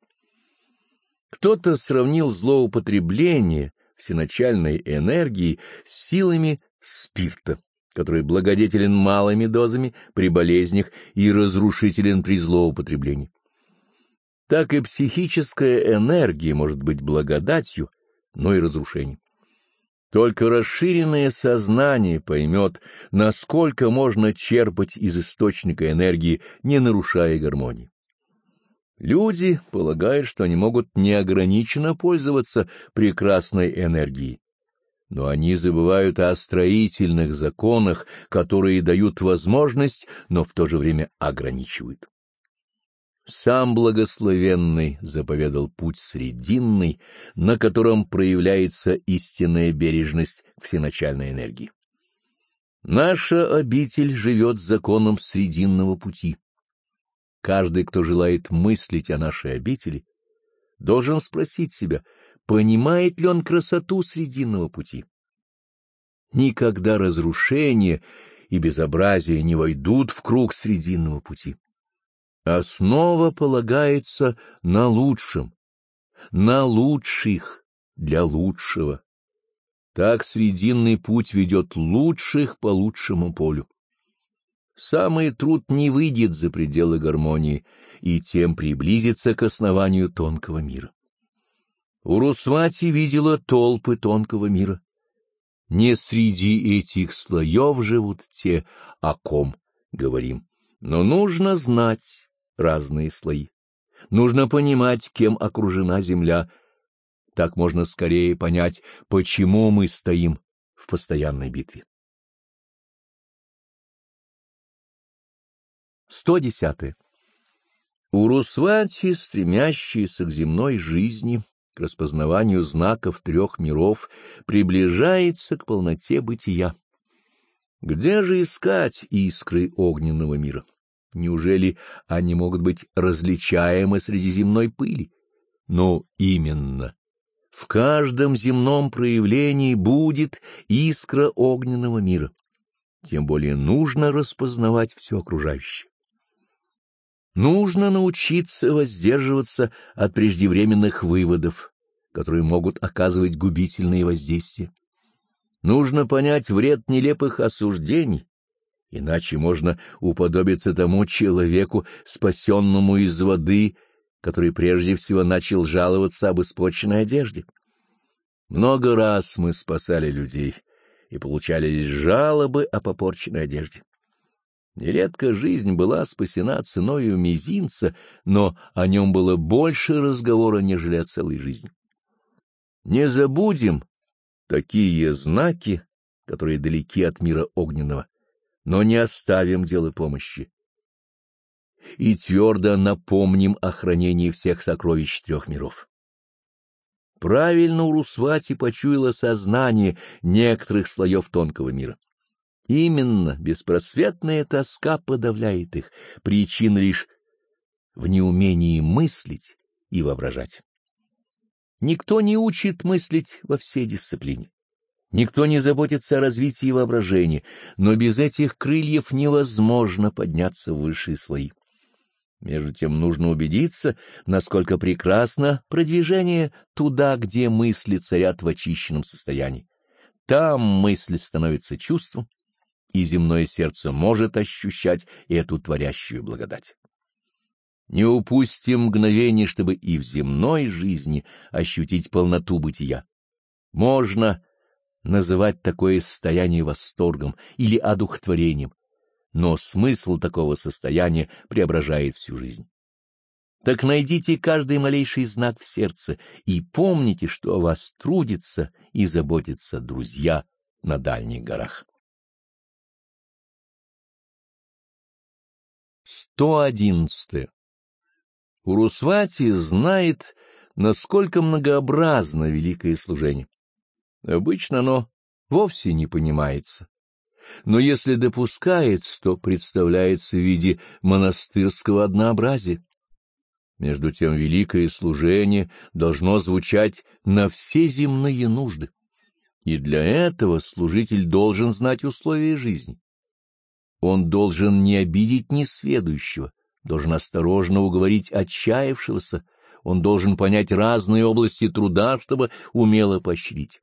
Кто-то сравнил злоупотребление всеначальной энергии с силами спирта, который благодетелен малыми дозами при болезнях и разрушителен при злоупотреблении. Так и психическая энергия может быть благодатью, но и разрушением. Только расширенное сознание поймет, насколько можно черпать из источника энергии, не нарушая гармонии. Люди полагают, что они могут неограниченно пользоваться прекрасной энергией, но они забывают о строительных законах, которые дают возможность, но в то же время ограничивают. Сам Благословенный заповедал путь срединный, на котором проявляется истинная бережность к всеначальной энергии. Наша обитель живет законом срединного пути. Каждый, кто желает мыслить о нашей обители, должен спросить себя, понимает ли он красоту срединного пути. Никогда разрушение и безобразие не войдут в круг срединного пути. Основа полагается на лучшем, на лучших для лучшего. Так срединный путь ведет лучших по лучшему полю. Самый труд не выйдет за пределы гармонии и тем приблизится к основанию тонкого мира. Урусвати видела толпы тонкого мира. Не среди этих слоев живут те, о ком говорим, но нужно знать разные слои. Нужно понимать, кем окружена земля. Так можно скорее понять, почему мы стоим в постоянной битве. сто десять. Урусвати, стремящиеся к земной жизни, к распознаванию знаков трех миров, приближается к полноте бытия. Где же искать искры огненного мира? Неужели они могут быть различаемы среди земной пыли? Но именно в каждом земном проявлении будет искра огненного мира. Тем более нужно распознавать все окружающее. Нужно научиться воздерживаться от преждевременных выводов, которые могут оказывать губительные воздействия. Нужно понять вред нелепых осуждений, иначе можно уподобиться тому человеку, спасенному из воды, который прежде всего начал жаловаться об испорченной одежде. Много раз мы спасали людей и получали лишь жалобы о попорченной одежде. Нередко жизнь была спасена ценою мизинца, но о нем было больше разговора, нежели о целой жизни. Не забудем такие знаки, которые далеки от мира огненного, но не оставим дело помощи. И твердо напомним о хранении всех сокровищ трех миров. Правильно Урусвати почуяло сознание некоторых слоев тонкого мира. Именно беспросветная тоска подавляет их, причина лишь в неумении мыслить и воображать. Никто не учит мыслить во всей дисциплине. Никто не заботится о развитии воображения, но без этих крыльев невозможно подняться в высшие слои. Между тем нужно убедиться, насколько прекрасно продвижение туда, где мысли царят в очищенном состоянии. Там мысль становится чувством, и земное сердце может ощущать эту творящую благодать. Не упустим мгновение, чтобы и в земной жизни ощутить полноту бытия. Можно называть такое состояние восторгом или одухотворением, но смысл такого состояния преображает всю жизнь. Так найдите каждый малейший знак в сердце и помните, что о вас трудятся и заботятся друзья на дальних горах. сто одиннадцать. Урусвати знает, насколько многообразно великое служение. Обычно оно вовсе не понимается, но если допускается, то представляется в виде монастырского однообразия. Между тем великое служение должно звучать на все земные нужды, и для этого служитель должен знать условия жизни. Он должен не обидеть несведущего, должен осторожно уговорить отчаявшегося, он должен понять разные области труда, чтобы умело поощрить.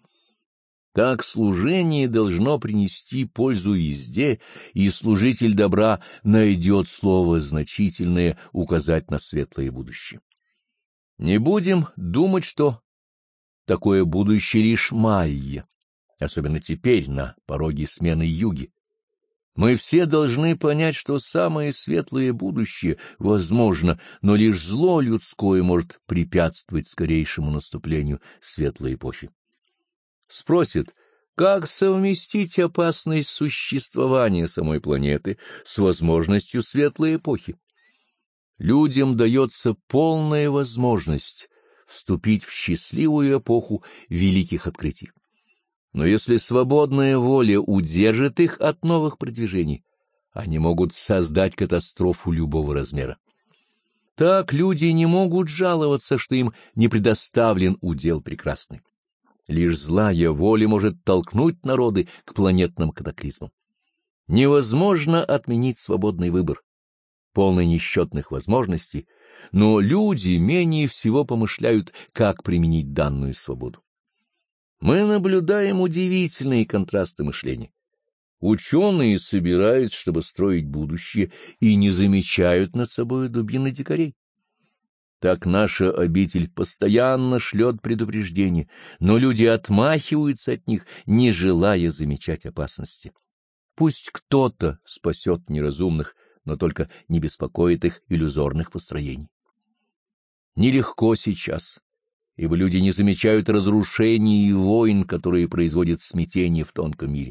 Так служение должно принести пользу везде, и служитель добра найдет слово значительное указать на светлое будущее. Не будем думать, что такое будущее лишь майя, особенно теперь, на пороге смены юги. Мы все должны понять, что самое светлое будущее возможно, но лишь зло людское может препятствовать скорейшему наступлению светлой эпохи. Спросит, как совместить опасность существования самой планеты с возможностью светлой эпохи? Людям дается полная возможность вступить в счастливую эпоху великих открытий. Но если свободная воля удержит их от новых продвижений, они могут создать катастрофу любого размера. Так люди не могут жаловаться, что им не предоставлен удел прекрасный. Лишь злая воля может толкнуть народы к планетным катаклизмам. Невозможно отменить свободный выбор, полный несчетных возможностей, но люди менее всего помышляют, как применить данную свободу. Мы наблюдаем удивительные контрасты мышления. Ученые собираются, чтобы строить будущее, и не замечают над собой дубины дикарей. Так наша обитель постоянно шлет предупреждения, но люди отмахиваются от них, не желая замечать опасности. Пусть кто-то спасет неразумных, но только не беспокоит их иллюзорных построений. Нелегко сейчас, ибо люди не замечают разрушений и войн, которые производят смятение в тонком мире.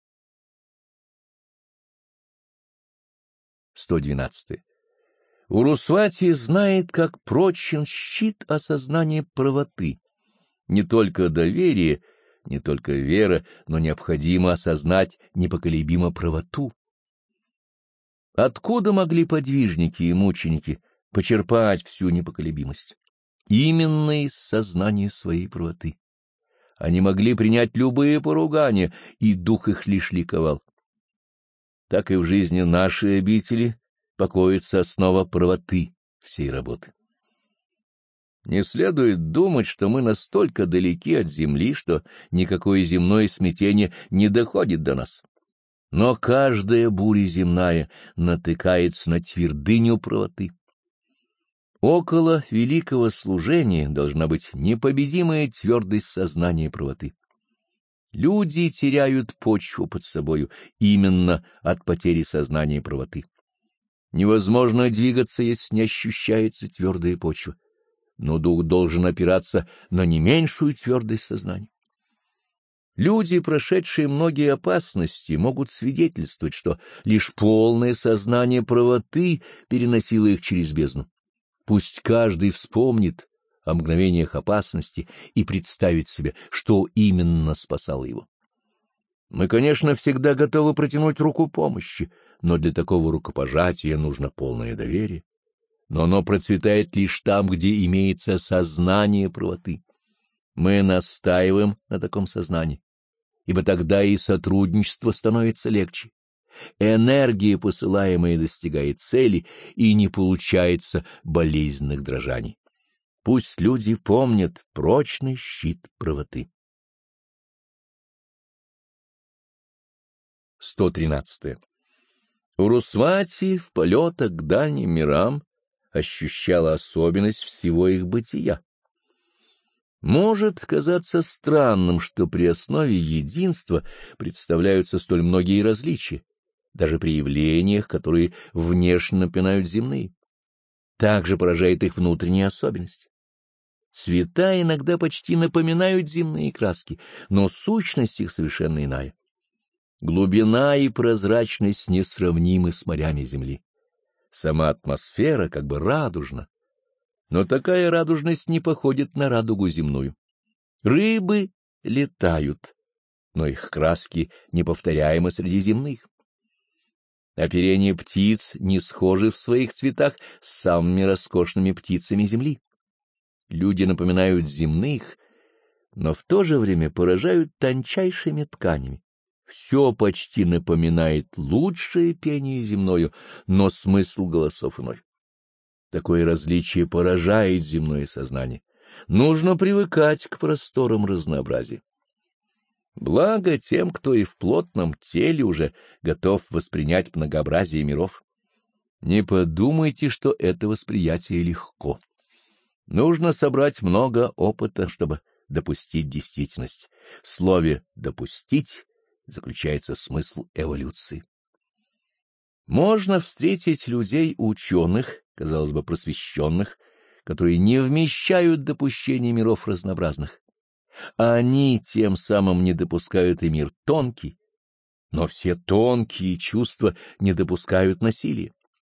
сто двенадцать. Урусвати знает, как прочен щит осознания правоты. Не только доверие, не только вера, но необходимо осознать непоколебимо правоту. Откуда могли подвижники и мученики почерпать всю непоколебимость? Именно из сознания своей правоты. Они могли принять любые поругания, и дух их лишь ликовал. Так и в жизни нашей обители покоится основа правоты всей работы. Не следует думать, что мы настолько далеки от земли, что никакое земное смятение не доходит до нас. Но каждая буря земная натыкается на твердыню правоты. Около великого служения должна быть непобедимая твердость сознания правоты. Люди теряют почву под собою именно от потери сознания правоты. Невозможно двигаться, если не ощущается твердая почва, но дух должен опираться на не меньшую твердость сознания. Люди, прошедшие многие опасности, могут свидетельствовать, что лишь полное сознание правоты переносило их через бездну. Пусть каждый вспомнит о мгновениях опасности и представит себе, что именно спасало его. Мы, конечно, всегда готовы протянуть руку помощи, но для такого рукопожатия нужно полное доверие. но оно процветает лишь там, где имеется сознание правоты. Мы настаиваем на таком сознании, ибо тогда и сотрудничество становится легче. Энергия, посылаемая, достигает цели, и не получается болезненных дрожаний. Пусть люди помнят прочный щит правоты. сто тринадцатое. Урусвати в полетах к дальним мирам ощущала особенность всего их бытия. Может казаться странным, что при основе единства представляются столь многие различия, даже при явлениях, которые внешне напоминают земные. Также поражает их внутренняя особенность. Цвета иногда почти напоминают земные краски, но сущность их совершенно иная. Глубина и прозрачность несравнимы с морями земли. Сама атмосфера как бы радужна, но такая радужность не походит на радугу земную. Рыбы летают, но их краски неповторяемы среди земных. Оперение птиц не схожи в своих цветах с самыми роскошными птицами земли. Люди напоминают земных, но в то же время поражают тончайшими тканями. Все почти напоминает лучшее пение земное, но смысл голосов иной. Такое различие поражает земное сознание. Нужно привыкать к просторам разнообразия. Благо тем, кто и в плотном теле уже готов воспринять многообразие миров. Не подумайте, что это восприятие легко. Нужно собрать много опыта, чтобы допустить действительность. В слове «допустить» заключается смысл эволюции. Можно встретить людей ученых, казалось бы, просвещенных, которые не вмещают допущения миров разнообразных. Они тем самым не допускают и мир тонкий, но все тонкие чувства не допускают насилия.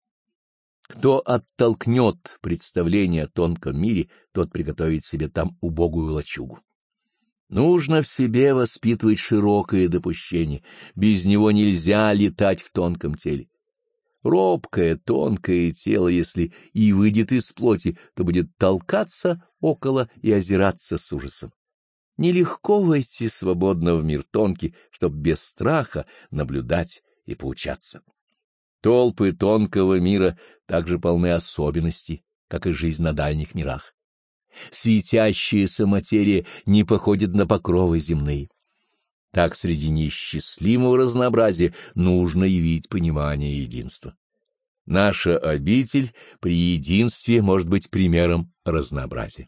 Кто оттолкнет представление о тонком мире, тот приготовит себе там убогую лачугу. Нужно в себе воспитывать широкое допущение, без него нельзя летать в тонком теле. Робкое, тонкое тело, если и выйдет из плоти, то будет толкаться около и озираться с ужасом. Нелегко войти свободно в мир тонкий, чтоб без страха наблюдать и поучаться. Толпы тонкого мира также полны особенностей, как и жизнь на дальних мирах. Светящаяся материя не походит на покровы земные. Так среди неисчислимого разнообразия нужно явить понимание единства. Наша обитель при единстве может быть примером разнообразия.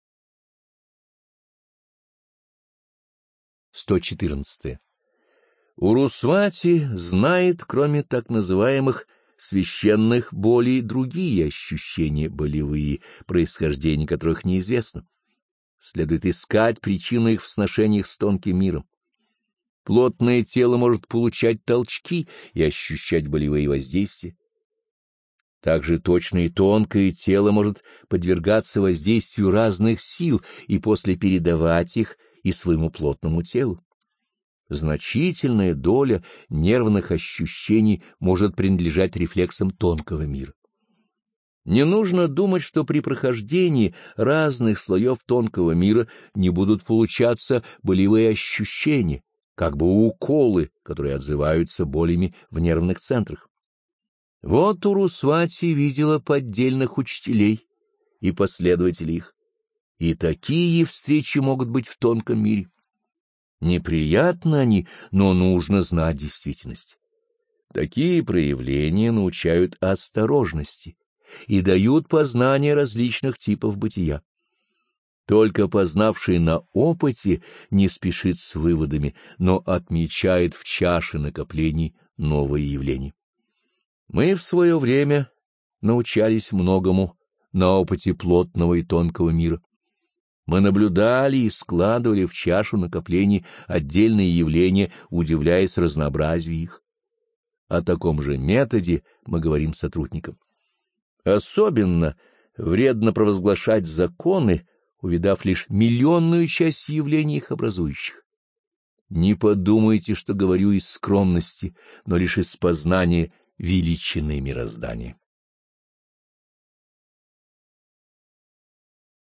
сто четырнадцатое. Урусвати знает, кроме так называемых священных болей, другие ощущения болевые, происхождение которых неизвестно. Следует искать причину их в сношениях с тонким миром. Плотное тело может получать толчки и ощущать болевые воздействия. Также точно и тонкое тело может подвергаться воздействию разных сил и после передавать их и своему плотному телу. Значительная доля нервных ощущений может принадлежать рефлексам тонкого мира. Не нужно думать, что при прохождении разных слоев тонкого мира не будут получаться болевые ощущения, как бы уколы, которые отзываются болями в нервных центрах. Вот Урусвати видела поддельных учителей и последователей их, и такие встречи могут быть в тонком мире. Неприятны они, но нужно знать действительность. Такие проявления научают осторожности и дают познание различных типов бытия. Только познавший на опыте не спешит с выводами, но отмечает в чаше накоплений новые явления. Мы в свое время научались многому на опыте плотного и тонкого мира. Мы наблюдали и складывали в чашу накоплений отдельные явления, удивляясь разнообразию их. О таком же методе мы говорим сотрудникам. Особенно вредно провозглашать законы, увидав лишь миллионную часть явлений их образующих. Не подумайте, что говорю из скромности, но лишь из познания величины мироздания.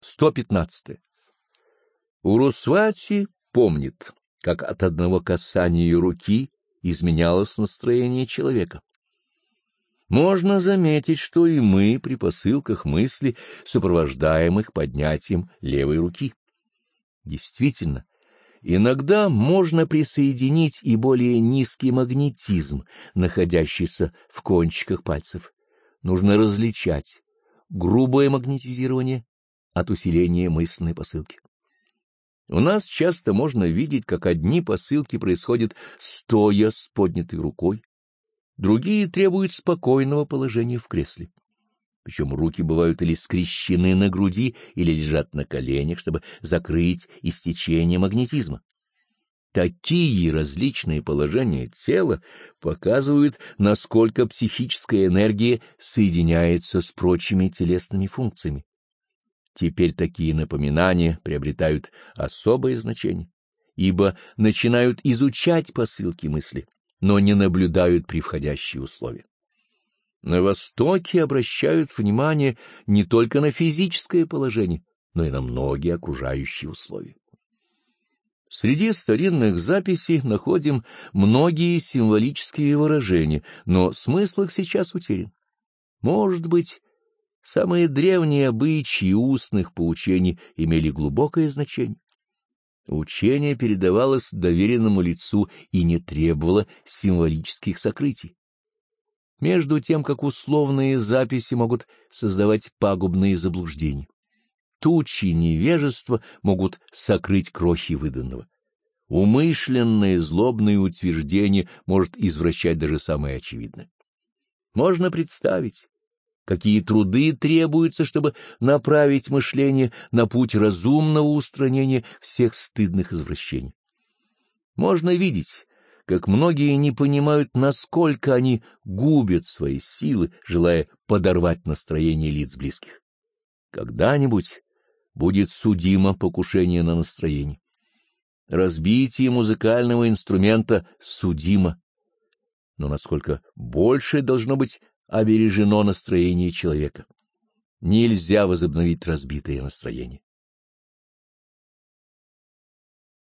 сто пятнадцатое. Урусвати помнит, как от одного касания ее руки изменялось настроение человека. Можно заметить, что и мы при посылках мысли сопровождаем их поднятием левой руки. Действительно, иногда можно присоединить и более низкий магнетизм, находящийся в кончиках пальцев. Нужно различать грубое магнетизирование от усиления мысленной посылки. У нас часто можно видеть, как одни посылки происходят стоя с поднятой рукой, другие требуют спокойного положения в кресле. Причем руки бывают или скрещены на груди, или лежат на коленях, чтобы закрыть истечение магнетизма. Такие различные положения тела показывают, насколько психическая энергия соединяется с прочими телесными функциями. Теперь такие напоминания приобретают особое значение, ибо начинают изучать посылки мысли, но не наблюдают превходящие условия. На Востоке обращают внимание не только на физическое положение, но и на многие окружающие условия. Среди старинных записей находим многие символические выражения, но смысл их сейчас утерян. Может быть, самые древние обычаи устных поучений имели глубокое значение. Учение передавалось доверенному лицу и не требовало символических сокрытий. Между тем, как условные записи могут создавать пагубные заблуждения, тучи невежества могут сокрыть крохи выданного. Умышленное злобное утверждение может извращать даже самое очевидное. Можно представить, какие труды требуются, чтобы направить мышление на путь разумного устранения всех стыдных извращений. Можно видеть, как многие не понимают, насколько они губят свои силы, желая подорвать настроение лиц близких. Когда-нибудь будет судимо покушение на настроение. Разбитие музыкального инструмента судимо, но насколько больше должно быть обережено настроение человека. Нельзя возобновить разбитое настроение.